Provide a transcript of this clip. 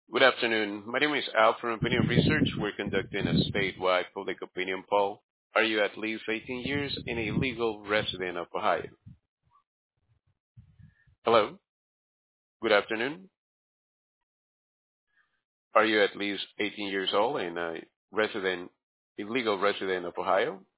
Good afternoon. My name is Al from Opinion Research. We're conducting a statewide public opinion poll. Are you at least 18 years and a legal resident of Ohio? Hello. Good afternoon. Are you at least 18 years old and a legal resident of Ohio?